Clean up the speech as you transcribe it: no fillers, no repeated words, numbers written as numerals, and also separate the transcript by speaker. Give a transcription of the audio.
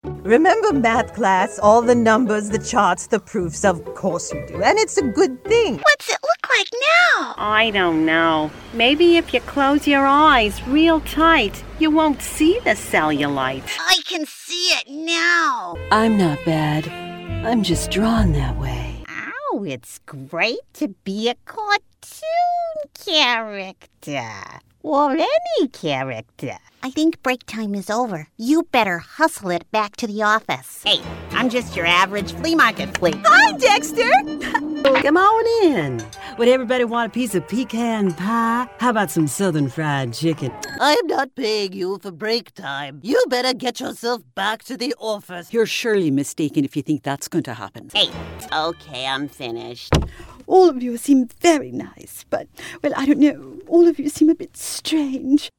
Speaker 1: Remember math class? All the numbers, the charts, the proofs. Of course you do. And it's a good thing.
Speaker 2: What's it look like now?
Speaker 3: I don't know. Maybe if you close your eyes real tight, you won't see the cellulite.
Speaker 2: I can see it now.
Speaker 4: I'm not bad. I'm just drawn that way.
Speaker 5: Oh, it's great to be a cartoon character. Or any character.
Speaker 2: I think break time is over. You better hustle it back to the office.
Speaker 5: Hey, I'm just your average flea market flea.
Speaker 1: Hi, Dexter!
Speaker 4: Come on in. Would everybody want a piece of pecan pie? How about some southern fried chicken?
Speaker 6: I'm not paying you for break time. You better get yourself back to the office.
Speaker 4: You're surely mistaken if you think that's going to happen.
Speaker 5: Hey, okay, I'm finished.
Speaker 7: All of you seem very nice, but, well, I don't know. All of you seem a bit strange.